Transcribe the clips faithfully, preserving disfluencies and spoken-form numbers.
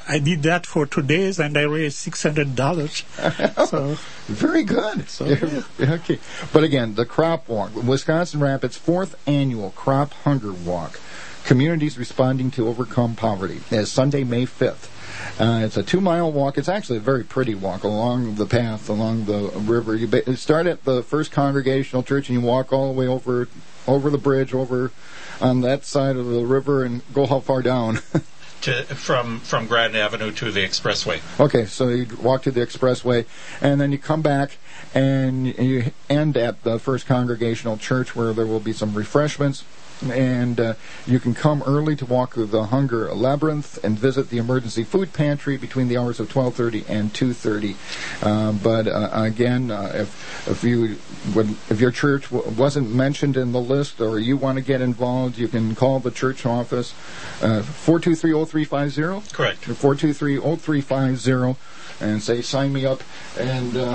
I did that for two days, and I raised six hundred dollars. So very good. So, yeah. Okay, but again, the Crop Walk, Wisconsin Rapids' fourth annual Crop Hunger Walk. Communities responding to overcome poverty is Sunday, May fifth. Uh, it's a two-mile walk. It's actually a very pretty walk along the path, along the river. You ba- start at the First Congregational Church, and you walk all the way over over the bridge, over on that side of the river, and go how far down? to, from from Grand Avenue to the expressway. Okay, so you walk to the expressway, and then you come back, and you end at the First Congregational Church, where there will be some refreshments. And uh, you can come early to walk through the Hunger Labyrinth and visit the emergency food pantry between the hours of twelve thirty and two thirty. Uh, but uh, again, uh, if if you would, if your church w- wasn't mentioned in the list, or you want to get involved, you can call the church office uh, four two three, oh three five zero. Correct. four two three, oh three five zero. And say, sign me up, and uh,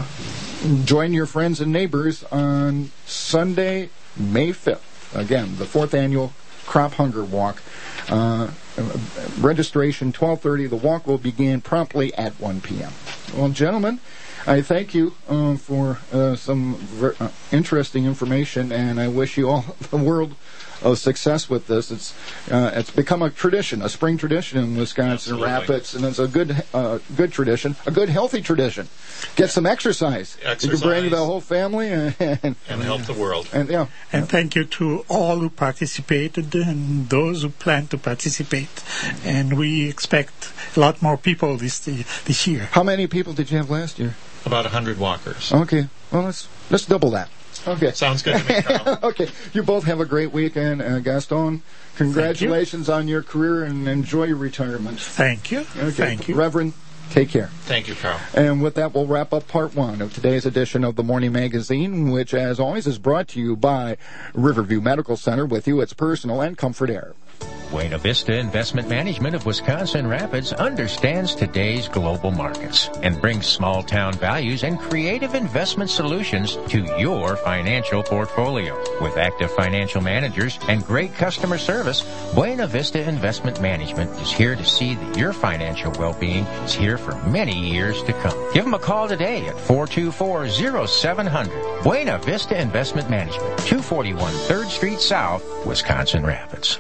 join your friends and neighbors on Sunday, May fifth. Again, the fourth annual Crop Hunger Walk. Uh, registration twelve thirty. The walk will begin promptly at one p.m. Well, gentlemen, I thank you uh, for uh, some ver- uh, interesting information, and I wish you all the world of success with this. It's uh, it's become a tradition, a spring tradition in Wisconsin Absolutely. Rapids, and it's a good uh, good tradition, a good healthy tradition. Get some exercise. Exercise. You can bring the whole family and, and, and help the world. And yeah. And thank you to all who participated and those who plan to participate. And we expect a lot more people this this year. How many people did you have last year? About one hundred walkers. Okay. Well, let's let's double that. Okay. Sounds good to me, Carl. Okay. You both have a great weekend. Uh, Gaston, congratulations on your career and enjoy your retirement. Thank you. Okay. Thank you. Reverend, take care. Thank you, Carl. And with that, we'll wrap up part one of today's edition of the Morning Magazine, which, as always, is brought to you by Riverview Medical Center. With you, it's personal and Comfort Air. Buena Vista Investment Management of Wisconsin Rapids understands today's global markets and brings small-town values and creative investment solutions to your financial portfolio. With active financial managers and great customer service, Buena Vista Investment Management is here to see that your financial well-being is here for many years to come. Give them a call today at four two four, oh seven hundred. Buena Vista Investment Management, two forty-one third Street South, Wisconsin Rapids.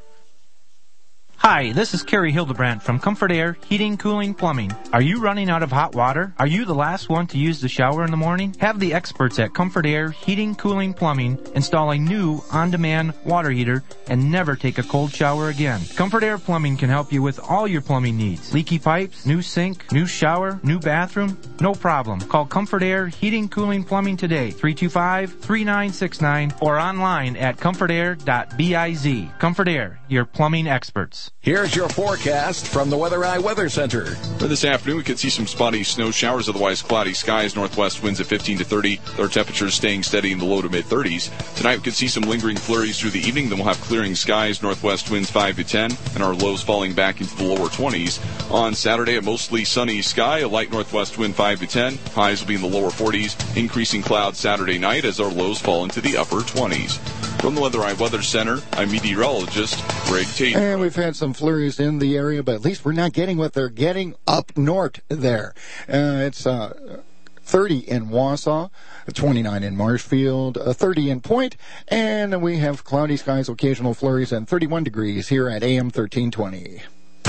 Hi, this is Kerry Hildebrandt from Comfort Air Heating, Cooling, Plumbing. Are you running out of hot water? Are you the last one to use the shower in the morning? Have the experts at Comfort Air Heating, Cooling, Plumbing install a new on-demand water heater and never take a cold shower again. Comfort Air Plumbing can help you with all your plumbing needs. Leaky pipes, new sink, new shower, new bathroom? No problem. Call Comfort Air Heating, Cooling, Plumbing today, three two five, three nine six nine, or online at comfort air dot biz. Comfort Air, your plumbing experts. Here's your forecast from the Weather Eye Weather Center. For this afternoon, we could see some spotty snow showers, otherwise cloudy skies, northwest winds at fifteen to thirty. Our temperatures staying steady in the low to mid-thirties. Tonight, we could see some lingering flurries through the evening. Then we'll have clearing skies, northwest winds five to ten, and our lows falling back into the lower twenties. On Saturday, a mostly sunny sky, a light northwest wind five to ten. Highs will be in the lower forties. Increasing clouds Saturday night as our lows fall into the upper twenties. From the Weather Eye Weather Center, I'm meteorologist Greg Tate. And we've had some flurries in the area, but at least we're not getting what they're getting up north there. Uh, it's uh, thirty in Wausau, twenty-nine in Marshfield, uh, thirty in Point, and we have cloudy skies, occasional flurries, and thirty-one degrees here at A M thirteen twenty.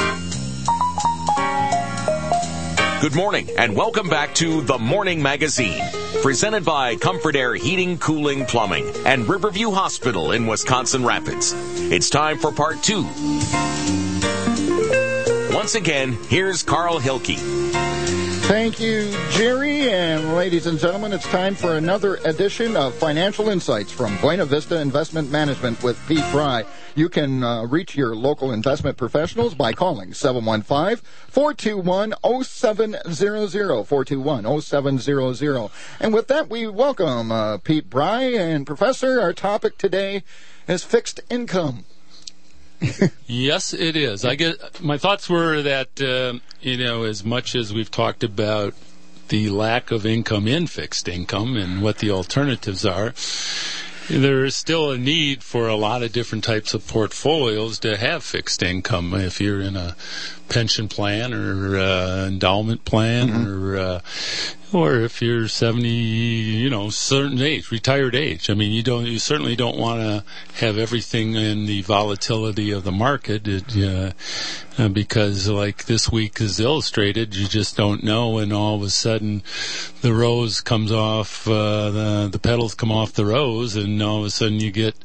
Good morning, and welcome back to The Morning Magazine, presented by Comfort Air Heating, Cooling, Plumbing, and Riverview Hospital in Wisconsin Rapids. It's time for part two. Once again, here's Carl Hilke. Thank you, Jerry. And ladies and gentlemen, it's time for another edition of Financial Insights from Buena Vista Investment Management with Pete Fry. You can uh, reach your local investment professionals by calling seven one five, four two one, oh seven zero zero, four two one, oh seven zero zero. And with that, we welcome uh, Pete Fry. And Professor, our topic today is fixed income. Yes, it is. I get my thoughts were that uh, you know, as much as we've talked about the lack of income in fixed income and what the alternatives are, there is still a need for a lot of different types of portfolios to have fixed income. If you're in a pension plan or uh, endowment plan, mm-hmm. or uh, or if you're seventy, you know, certain age, retired age. I mean, you don't, you certainly don't want to have everything in the volatility of the market, it, uh, uh, because like this week is illustrated, you just don't know, and all of a sudden the rose comes off, uh, the the petals come off the rose, and all of a sudden you get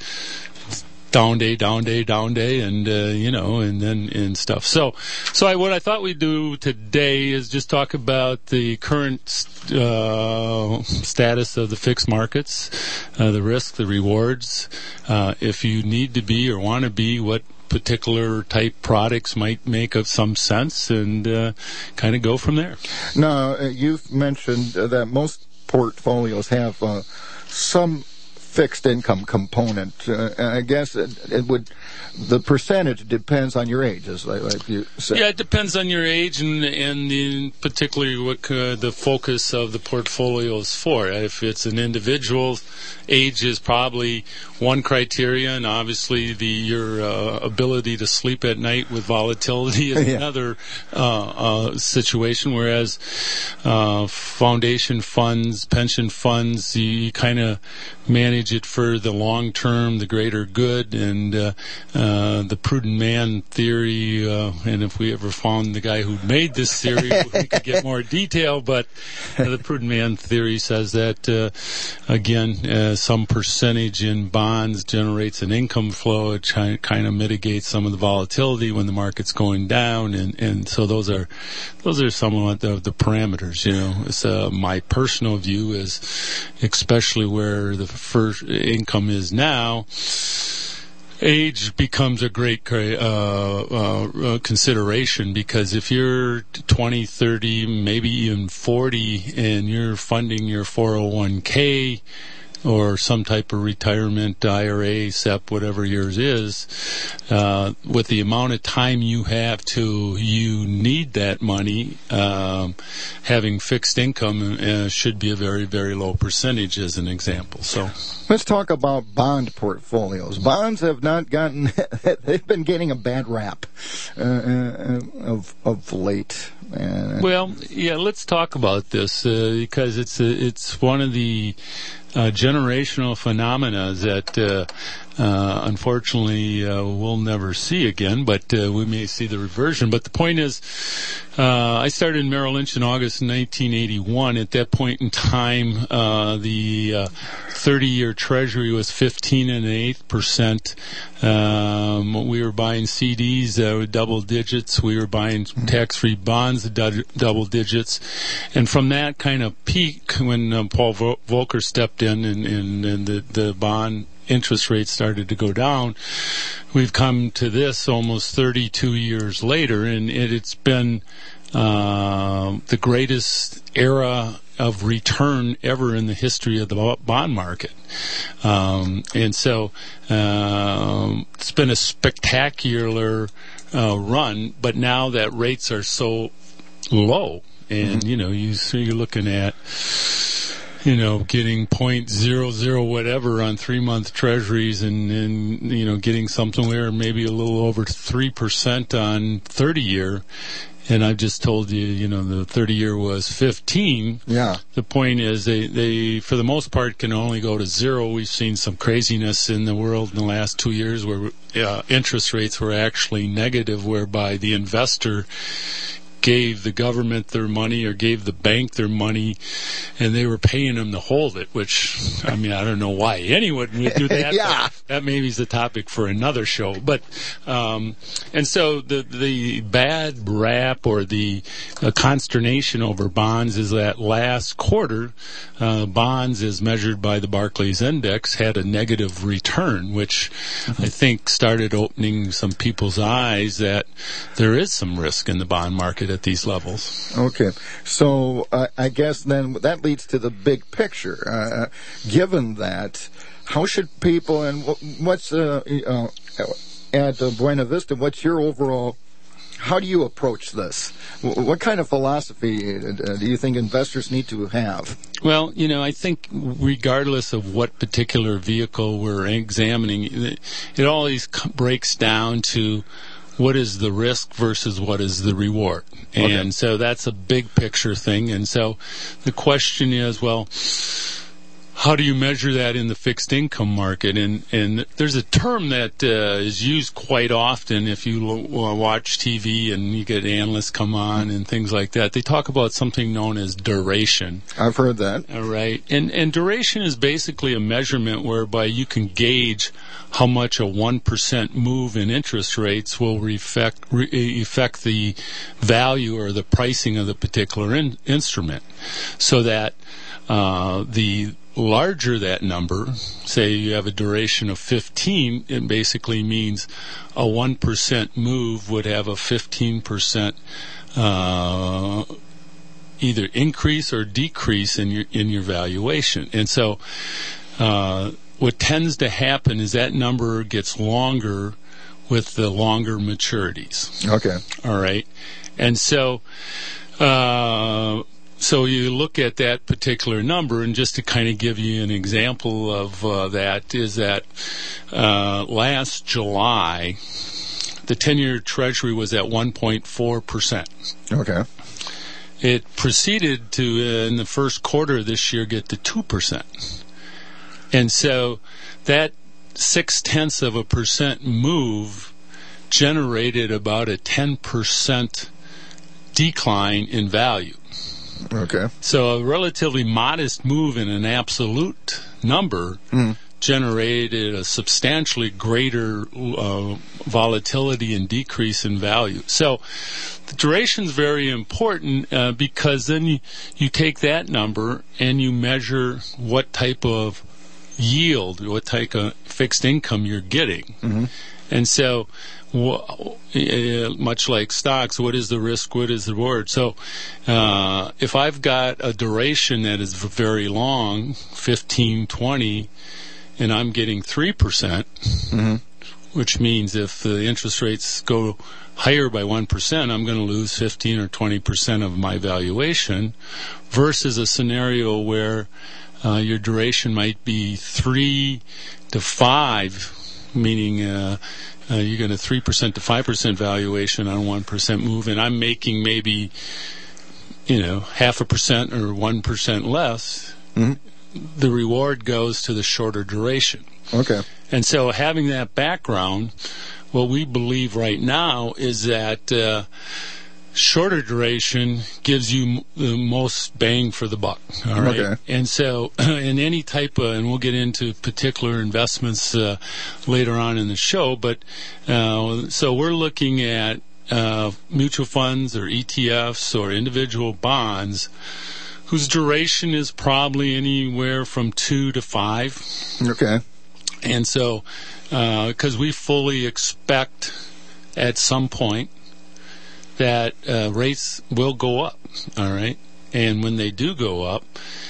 down day, down day, down day, and uh, you know, and then and stuff. So, so I, what I thought we'd do today is just talk about the current uh, status of the fixed markets, uh, the risk, the rewards. Uh, if you need to be or want to be, what particular type products might make of some sense, and uh, kind of go from there. Now, uh, you've mentioned uh, that most portfolios have uh, some fixed income component. Uh, I guess it, it would, the percentage depends on your age, as like, like you said. Yeah, it depends on your age and and in particularly what uh, the focus of the portfolio is for. If it's an individual, age is probably one criteria, and obviously the your uh, ability to sleep at night with volatility is yeah. another uh, uh, situation. Whereas uh, foundation funds, pension funds, you kind of manage it for the long term, the greater good, and uh, uh, the prudent man theory. Uh, and if we ever found the guy who made this theory, we could get more detail. But uh, the prudent man theory says that uh, again, uh, some percentage in bonds generates an income flow. It chi- kind of mitigates some of the volatility when the market's going down, and, and so those are those are some of the, the parameters. You know, it's, uh, my personal view is, especially where the first income is now, age becomes a great uh, uh, consideration, because if you're twenty, thirty, maybe even forty, and you're funding your four oh one k or some type of retirement, I R A, S E P, whatever yours is, uh, with the amount of time you have to, you need that money, um, having fixed income uh, should be a very, very low percentage as an example. So let's talk about bond portfolios. Bonds have not gotten, they've been getting a bad rap uh, uh, of, of late. Uh, well, yeah, let's talk about this uh, because it's, uh, it's one of the Uh, generational phenomena that uh, uh, unfortunately uh, we'll never see again, but uh, we may see the reversion. But the point is, uh, I started in Merrill Lynch in August nineteen eighty-one. At that point in time, uh, the uh, thirty-year Treasury was fifteen and an eighth percent. Um, we were buying C Ds uh, with double digits. We were buying tax-free bonds at du- double digits. And from that kind of peak, when uh, Paul Vol- Volcker stepped in and, and, and the, the bond interest rates started to go down, we've come to this almost thirty-two years later, and it, it's been uh, the greatest era of return ever in the history of the bond market. Um, and so um, it's been a spectacular uh, run, but now that rates are so low, and, you know, you, so you're looking at, you know, getting point zero zero whatever on three-month treasuries, and, and, you know, getting somewhere maybe a little over three percent on thirty-year. And I've just told you, you know, the thirty-year was fifteen. Yeah. The point is they, they, for the most part, can only go to zero. We've seen some craziness in the world in the last two years where uh, interest rates were actually negative, whereby the investor gave the government their money or gave the bank their money, and they were paying them to hold it, which, I mean, I don't know why anyone would do that. Yeah. That maybe is a topic for another show. But, um, and so the, the bad rap or the uh, consternation over bonds is that last quarter, uh, bonds as measured by the Barclays Index had a negative return, which mm-hmm. I think started opening some people's eyes that there is some risk in the bond market at these levels. Okay, so uh, I guess then that leads to the big picture. Uh, given that, how should people, and what's uh, uh, at uh, Buena Vista, what's your overall how do you approach this? What kind of philosophy do you think investors need to have? Well, you know, I think regardless of what particular vehicle we're examining, it always breaks down to what is the risk versus what is the reward. And okay. so that's a big picture thing. And so the question is, well, how do you measure that in the fixed income market? And and there's a term that uh, is used quite often if you lo- watch T V and you get analysts come on and things like that. They talk about something known as duration. I've heard that. All right. And and duration is basically a measurement whereby you can gauge how much a one percent move in interest rates will reflect, re- affect the value or the pricing of the particular in- instrument. So that uh, the larger that number, say you have a duration of fifteen, it basically means a one percent move would have a fifteen percent uh, either increase or decrease in your in your valuation. And so uh, what tends to happen is that number gets longer with the longer maturities. Okay. All right. And so uh So you look at that particular number, and just to kind of give you an example of uh, that, is that uh, last July, the ten-year Treasury was at one point four percent. Okay. It proceeded to, uh, in the first quarter of this year, get to two percent. And so that six-tenths of a percent move generated about a ten percent decline in value. Okay. So a relatively modest move in an absolute number mm. generated a substantially greater uh, volatility and decrease in value. So the duration is very important uh, because then you, you take that number and you measure what type of yield, what type of fixed income you're getting. Mm-hmm. And so, uh, much like stocks, what is the risk, what is the reward? So, uh, if I've got a duration that is very long, fifteen, twenty, and I'm getting three percent, mm-hmm. which means if the interest rates go higher by one percent, I'm going to lose fifteen or twenty percent of my valuation, versus a scenario where uh, your duration might be three to five, meaning uh, uh, you get a three percent to five percent valuation on a one percent move, and I'm making maybe, you know, half a percent or one percent less. Mm-hmm. The reward goes to the shorter duration. Okay. And so having that background, what we believe right now is that uh, shorter duration gives you m- the most bang for the buck. All right. Okay. And so in any type of, and we'll get into particular investments uh, later on in the show, but uh, so we're looking at uh, mutual funds or E T Fs or individual bonds whose duration is probably anywhere from two to five. Okay. And so, because uh, we fully expect at some point that uh, rates will go up, all right? And when they do go up,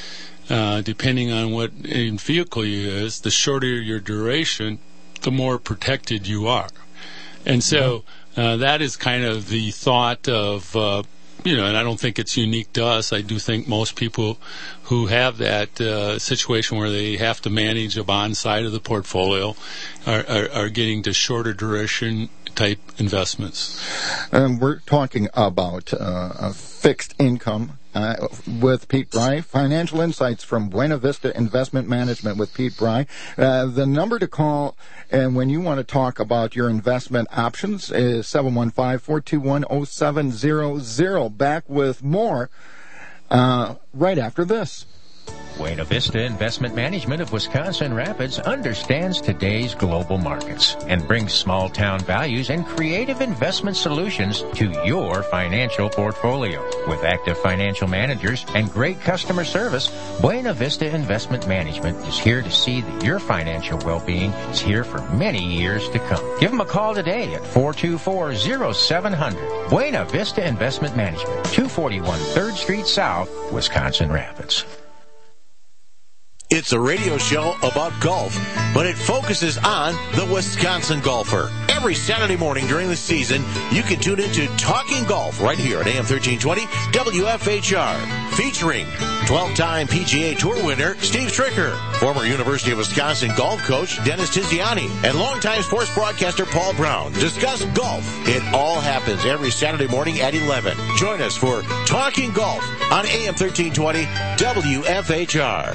uh, depending on what vehicle you use, the shorter your duration, the more protected you are. And so uh, that is kind of the thought of, uh, you know, and I don't think it's unique to us. I do think most people who have that uh, situation where they have to manage a bond side of the portfolio are, are, are getting to shorter duration type investments. Um, we're talking about uh, a fixed income uh, with Pete Bry. Financial insights from Buena Vista Investment Management with Pete Bry. Uh, the number to call, and when you want to talk about your investment options, is seven one five, four two one, zero seven zero zero. Back with more uh, right after this. Buena Vista Investment Management of Wisconsin Rapids understands today's global markets and brings small-town values and creative investment solutions to your financial portfolio. With active financial managers and great customer service, Buena Vista Investment Management is here to see that your financial well-being is here for many years to come. Give them a call today at four two four, zero seven zero zero. Buena Vista Investment Management, two forty-one third Street South, Wisconsin Rapids. It's a radio show about golf, but it focuses on the Wisconsin golfer. Every Saturday morning during the season, you can tune into Talking Golf right here at A M thirteen twenty W F H R, featuring twelve-time P G A Tour winner Steve Stricker, former University of Wisconsin golf coach Dennis Tiziani, and longtime sports broadcaster Paul Brown. Discuss golf. It all happens every Saturday morning at eleven. Join us for Talking Golf on A M thirteen twenty W F H R.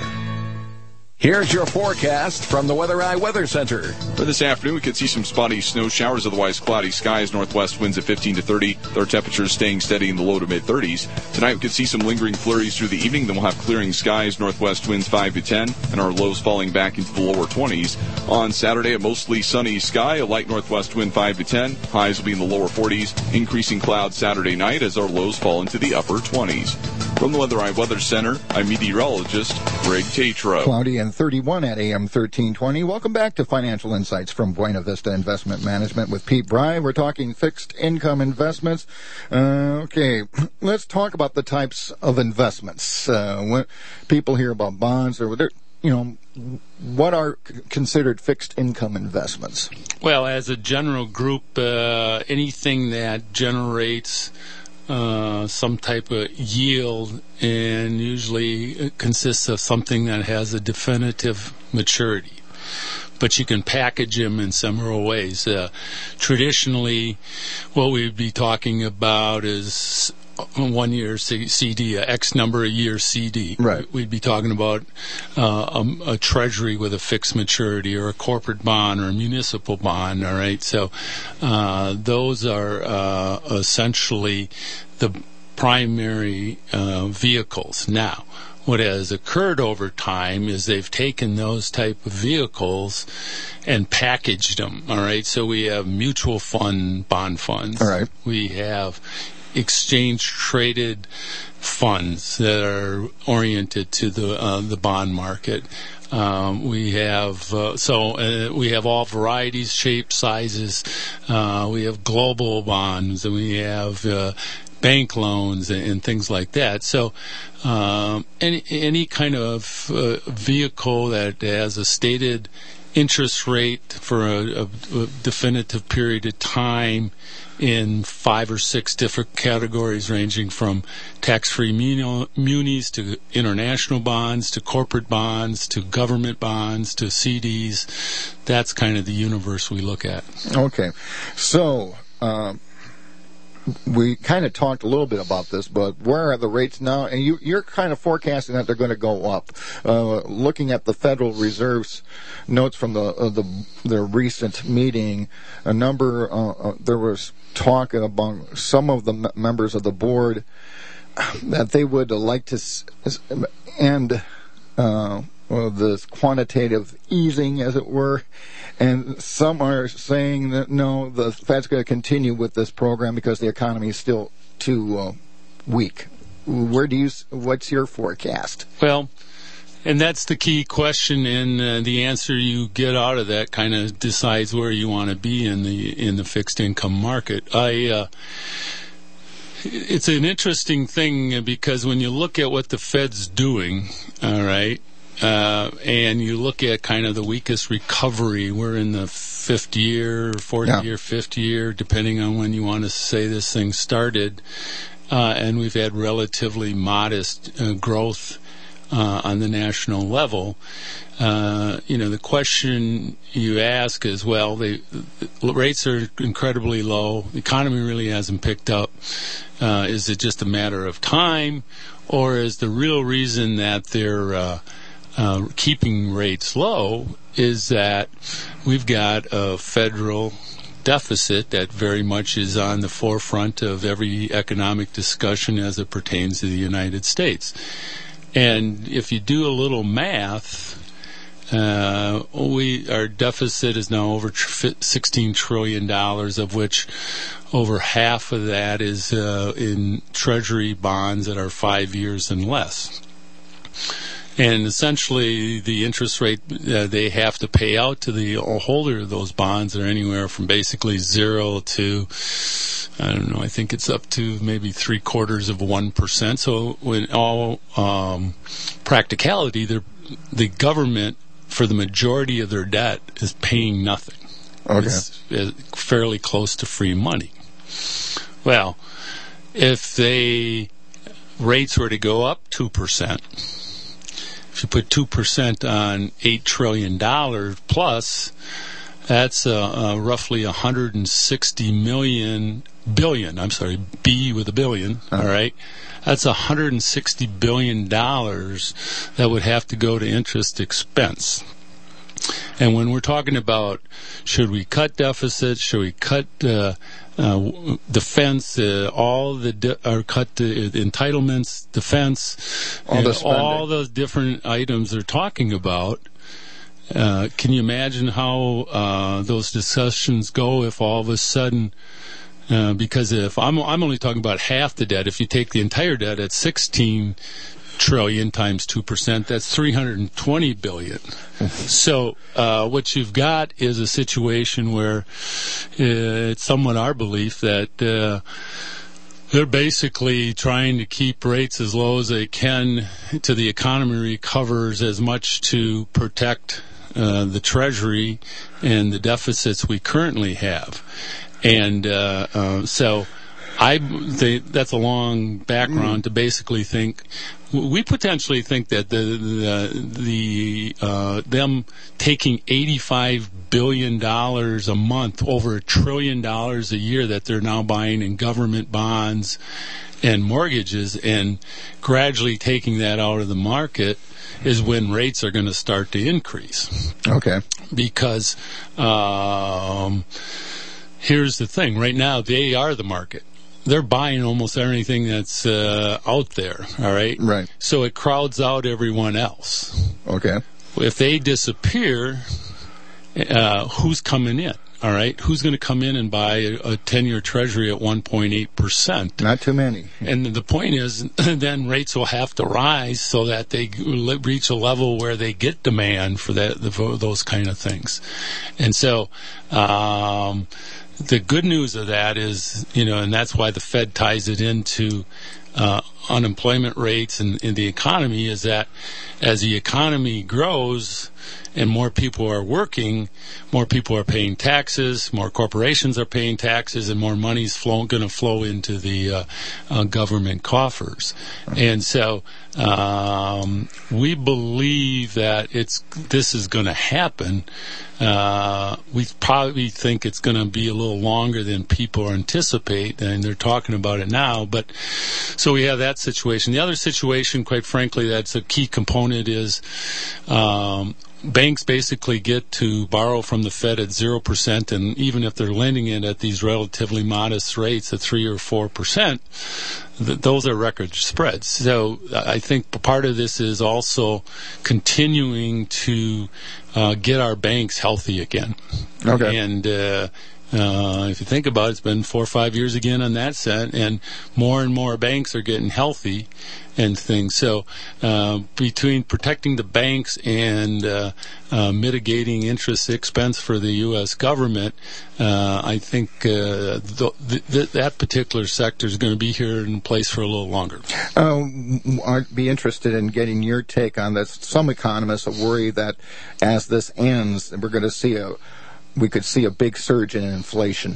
Here's your forecast from the Weather Eye Weather Center. For this afternoon, we could see some spotty snow showers, otherwise cloudy skies, northwest winds at fifteen to thirty. Their temperatures staying steady in the low to mid thirties. Tonight, we could see some lingering flurries through the evening. Then we'll have clearing skies, northwest winds five to ten, and our lows falling back into the lower twenties. On Saturday, a mostly sunny sky, a light northwest wind five to ten. Highs will be in the lower forties. Increasing clouds Saturday night as our lows fall into the upper twenties. From the Weather Eye Weather Center, I'm meteorologist Greg Tatro. Cloudy and thirty-one at A M thirteen twenty. Welcome back to Financial Insights from Buena Vista Investment Management with Pete Bry. We're talking fixed income investments. Uh, okay, let's talk about the types of investments. Uh, when people hear about bonds, or you know, what are considered fixed income investments? Well, as a general group, uh, anything that generates Uh, some type of yield, and usually it consists of something that has a definitive maturity. But you can package them in several ways. Uh, traditionally, what we'd be talking about is a one-year C D, a X number of year C D. Right. We'd be talking about uh, a, a treasury with a fixed maturity, or a corporate bond, or a municipal bond. All right, so uh, those are uh, essentially the primary uh, vehicles. Now, what has occurred over time is they've taken those type of vehicles and packaged them. All right, so we have mutual fund bond funds. All right. We have exchange traded funds that are oriented to the uh, the bond market. Um, we have uh, so uh, we have all varieties, shapes, sizes. Uh, we have global bonds, and we have uh, bank loans and, and things like that. So um, any any kind of uh, vehicle that has a stated interest rate for a, a, a definitive period of time in five or six different categories, ranging from tax-free munis to international bonds to corporate bonds to government bonds to C Ds. That's kind of the universe we look at. Okay. So, um, we kind of talked a little bit about this, but where are the rates now? And you, you're kind of forecasting that they're going to go up. Uh, looking at the Federal Reserve's notes from the uh, the their recent meeting, a number uh, uh, there was talk among some of the m- members of the board that they would like to s- end uh, well, this quantitative easing, as it were. And some are saying that, no, the Fed's going to continue with this program because the economy is still too uh, weak. Where do you? What's your forecast? Well, and that's the key question, and uh, the answer you get out of that kind of decides where you want to be in the in the fixed income market. I. Uh, it's an interesting thing because when you look at what the Fed's doing, all right. Uh, and you look at kind of the weakest recovery. We're in the fifth year, fourth yeah. year, fifth year, depending on when you want to say this thing started. Uh, and we've had relatively modest uh, growth uh, on the national level. Uh, you know, the question you ask is, well, they, the rates are incredibly low. The economy really hasn't picked up. Uh, is it just a matter of time, or is the real reason that they're uh, Uh, keeping rates low is that we've got a federal deficit that very much is on the forefront of every economic discussion as it pertains to the United States. And if you do a little math, uh, we our deficit is now over sixteen trillion dollars, of which over half of that is uh, in Treasury bonds that are five years and less. And essentially, the interest rate uh, they have to pay out to the holder of those bonds are anywhere from basically zero to, I don't know, I think it's up to maybe three quarters of one percent. So, in all um, practicality, they're the government, for the majority of their debt, is paying nothing. Okay. It's, it's fairly close to free money. Well, if they rates were to go up two percent, if you put two percent on eight trillion dollars plus, that's uh, uh, roughly one hundred sixty million billion. I'm sorry, B with a billion. Uh-huh. All right, that's one hundred sixty billion dollars that would have to go to interest expense. And when we're talking about should we cut deficits, should we cut uh, uh, defense, uh, all the di- or cut the entitlements, defense, all, the all those different items they're talking about. Uh, can you imagine how uh, those discussions go if all of a sudden, uh, because if I'm I'm only talking about half the debt, if you take the entire debt at sixteen trillion times two percent, that's three hundred twenty billion. So uh, what you've got is a situation where uh, it's somewhat our belief that uh, they're basically trying to keep rates as low as they can till the economy recovers as much to protect uh, the Treasury and the deficits we currently have. And uh, uh, so I think that's a long background mm. to basically think we potentially think that the the, the uh, them taking eighty-five billion dollars a month, over a trillion dollars a year that they're now buying in government bonds and mortgages, and gradually taking that out of the market is when rates are going to start to increase. Okay. Because um, here's the thing: right now they are the market. They're buying almost everything that's uh, out there, all right? Right. So it crowds out everyone else. Okay. If they disappear, uh, who's coming in, all right? Who's going to come in and buy a, a ten-year Treasury at one point eight percent? Not too many. And the point is, then rates will have to rise so that they reach a level where they get demand for that, for those kind of things. And so... Um, the good news of that is, you know, and that's why the Fed ties it into uh, unemployment rates and, and the economy, is that as the economy grows and more people are working, more people are paying taxes, more corporations are paying taxes, and more money's going to flow into the uh, uh, government coffers. And so um, we believe that it's this is going to happen. Uh, we probably think it's going to be a little longer than people anticipate, and they're talking about it now. But so we have that situation. The other situation, quite frankly, that's a key component is um, banks basically get to borrow from the Fed at zero percent, and even if they're lending it at these relatively modest rates at three or four percent, th- those are record spreads. So I think part of this is also continuing to uh, get our banks healthy again. Okay. And uh, uh, if you think about it, it's been four or five years again on that set, and more and more banks are getting healthy and things. So uh, between protecting the banks and uh, uh, mitigating interest expense for the U S government, uh, I think uh, th- th- that particular sector is going to be here in place for a little longer. Uh, I'd be interested in getting your take on this. Some economists worry that as this ends, we're going to see a we could see a big surge in inflation.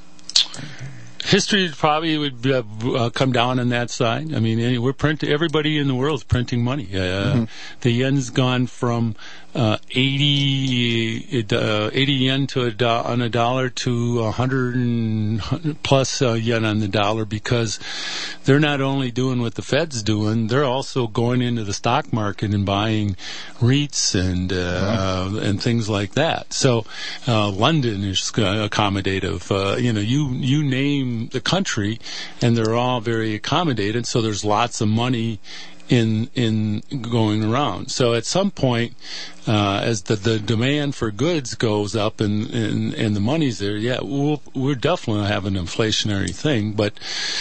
History probably would uh, come down on that side. I mean, we're print. Everybody in the world is printing money. Uh, mm-hmm. The yen's gone from uh, eighty, uh, eighty yen to a do- on a dollar to one hundred plus uh, yen on the dollar, because they're not only doing what the Fed's doing, they're also going into the stock market and buying REITs and uh, wow. uh, and things like that. So uh, London is accommodative. Uh, you know, you you name the country, and they're all very accommodated. So there's lots of money in in going around. So at some point, uh, as the, the demand for goods goes up and, and, and the money's there, yeah, we'll, we're definitely have an inflationary thing. But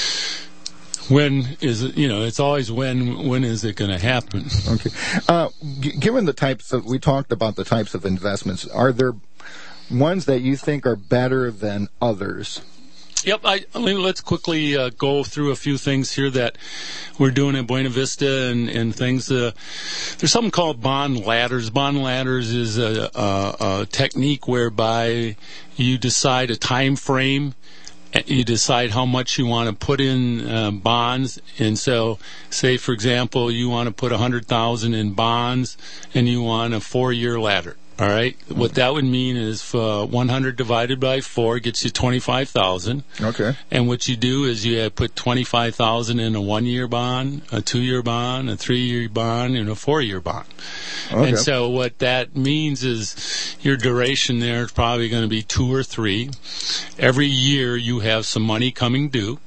when is it, you know, it's always when, when is it going to happen? Okay. Uh, g- given the types of, we talked about the types of investments, are there ones that you think are better than others? Yep. I, I mean, let's quickly uh, go through a few things here that we're doing at Buena Vista and, and things. Uh, there's something called bond ladders. Bond ladders is a, a, a technique whereby you decide a time frame. You decide how much you want to put in uh, bonds, and so, say for example, you want to put a hundred thousand in bonds, and you want a four-year ladder. All right. Mm-hmm. What that would mean is uh, one hundred divided by four gets you twenty-five thousand. Okay. And what you do is you have put twenty-five thousand in a one-year bond, a two-year bond, a three-year bond, and a four-year bond. Okay. And so what that means is your duration there is probably going to be two or three. Every year you have some money coming due.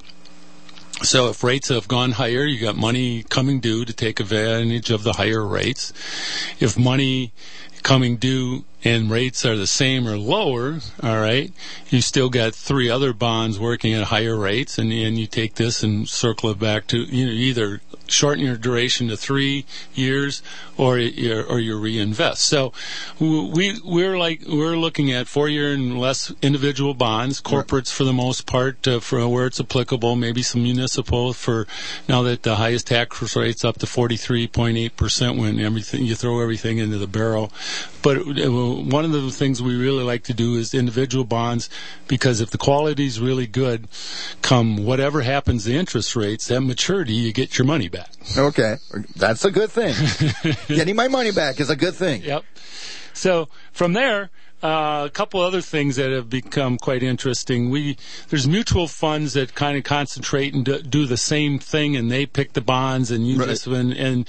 So if rates have gone higher, you got money coming due to take advantage of the higher rates. If money coming due and rates are the same or lower, all right, you still got three other bonds working at higher rates, and, and you take this and circle it back to, you know, either shorten your duration to three years or you or you reinvest. So we we're like we're looking at four year and less individual bonds, corporates for the most part, uh, for where it's applicable, maybe some municipal for now that the highest tax rate's up to forty-three point eight percent when everything you throw everything into the barrel. But uh, one of the things we really like to do is individual bonds, because if the quality is really good, come whatever happens to interest rates, at maturity you get your money back. Okay, that's a good thing. Getting my money back is a good thing. Yep. So from there, uh, a couple other things that have become quite interesting. We there's mutual funds that kind of concentrate and do, do the same thing, and they pick the bonds, and you right. just and, and,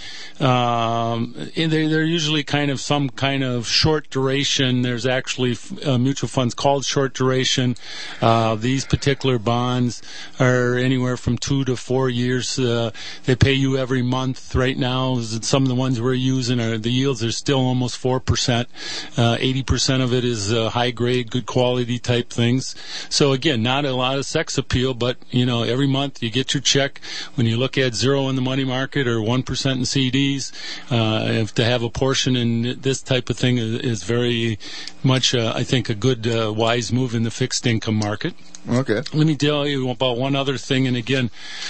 um, and they, they're usually kind of some kind of short duration. There's actually uh, mutual funds called short duration. Uh, these particular bonds are anywhere from two to four years. Uh, they pay you every month. Right now, some of the ones we're using are the yields are still almost four percent. Uh, eighty percent of it is uh, high grade, good quality type things. So again, not a lot of sex appeal, but you know, every month you get your check. When you look at zero in the money market or one percent in C Ds, uh, if to have a portion in this type of thing is, is very much, uh, I think, a good, uh, wise move in the fixed income market. Okay. Let me tell you about one other thing, and again,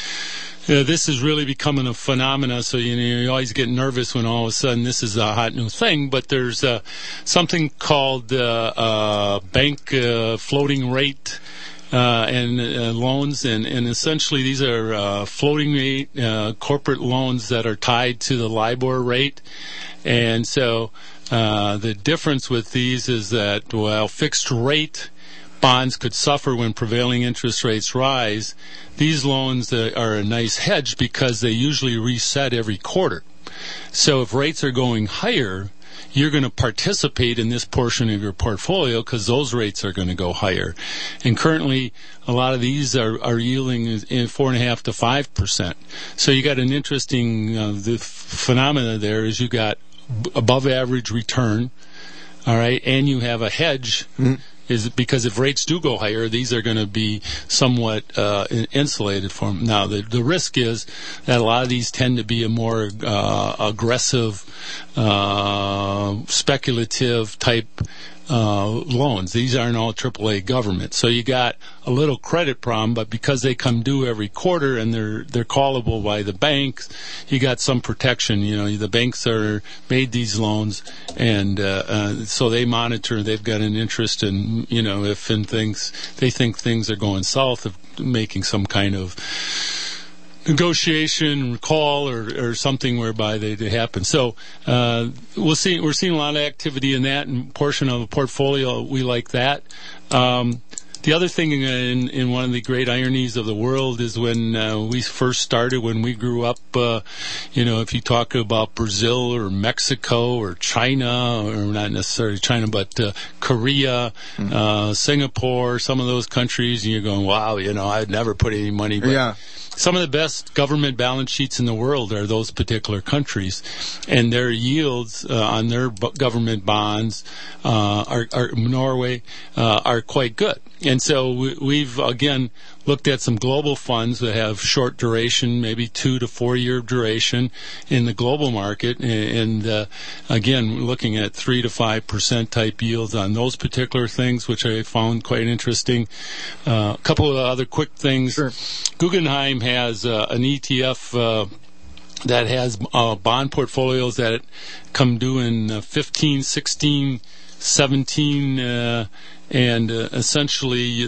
Uh, this is really becoming a phenomena, so you know, you always get nervous when all of a sudden this is a hot new thing. But there's uh, something called uh, uh, bank uh, floating rate uh, and uh, loans, and, and essentially these are uh, floating rate uh, corporate loans that are tied to the LIBOR rate. And so uh, the difference with these is that, well, fixed rate bonds could suffer when prevailing interest rates rise. These loans uh, are a nice hedge because they usually reset every quarter. So if rates are going higher, you're going to participate in this portion of your portfolio because those rates are going to go higher. And currently, a lot of these are, are yielding in four and a half to five percent. So you got an interesting uh, the phenomena there is you got above average return, all right, and you have a hedge. Mm-hmm. Is because if rates do go higher, these are going to be somewhat uh, insulated from. Now, the the risk is that a lot of these tend to be a more uh, aggressive, uh, speculative type uh, loans. These aren't all triple A government, so you got a little credit problem. But because they come due every quarter and they're they're callable by the banks, you got some protection. You know, the banks are made these loans, and uh, uh, so they monitor. They've got an interest in, you know, if in things they think things are going south, of making some kind of negotiation, call, or, or something whereby they, they happen. So uh, we'll see. We're seeing a lot of activity in that and portion of the portfolio. We like that. Um, The other thing in, in one of the great ironies of the world is when uh, we first started, when we grew up, uh, you know, if you talk about Brazil or Mexico or China, or not necessarily China, but uh, Korea, mm-hmm. uh, Singapore, some of those countries, and you're going, wow, you know, I'd never put any money. But yeah. Some of the best government balance sheets in the world are those particular countries, and their yields uh, on their b- government bonds uh, are, are Norway uh, are quite good. And so we, we've, again, looked at some global funds that have short duration, maybe two to four year duration in the global market, and uh, again, looking at three to five percent type yields on those particular things, which I found quite interesting. Uh, a couple of other quick things. Sure. Guggenheim has uh, an E T F uh, that has uh, bond portfolios that come due in uh, fifteen, sixteen, seventeen, uh, and uh, essentially